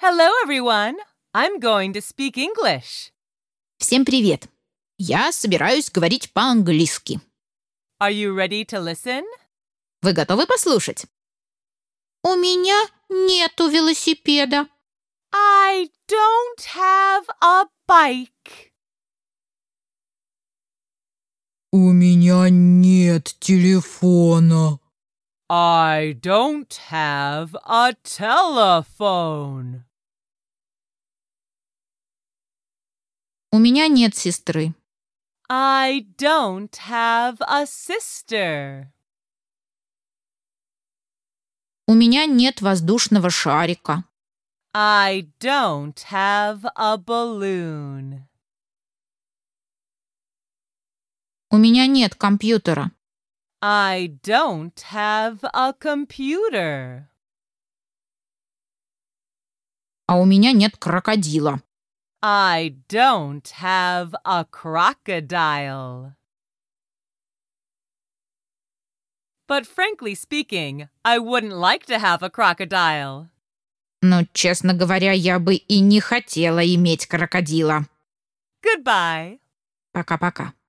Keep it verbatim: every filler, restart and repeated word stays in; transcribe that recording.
Hello, everyone. I'm going to speak English. Всем привет! Я собираюсь говорить по-английски. Are you ready to listen? Вы готовы послушать? У меня нету велосипеда. I don't have a bike. У меня нет телефона. I don't have a telephone. У меня нет сестры. I don't have a sister. У меня нет воздушного шарика. I don't have a balloon. У меня нет компьютера. I don't have a computer. А у меня нет крокодила. I don't have a crocodile. But frankly speaking, I wouldn't like to have a crocodile. Но, честно говоря, я бы и не хотела иметь крокодила. Goodbye. Пока-пока.